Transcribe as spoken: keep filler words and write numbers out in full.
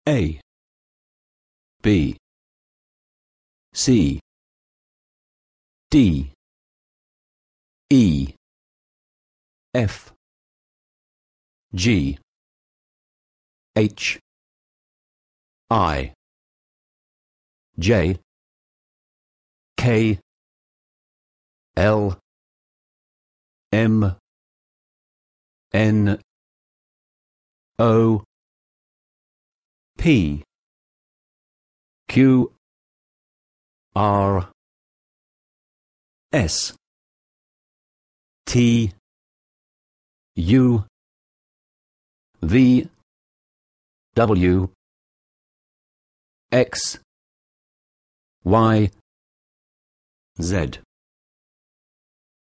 A, B, C, D, E, F, G, H, I, J, K, L, M, N, O, P, Q, R, S, T, U, V, W, X, Y, Z.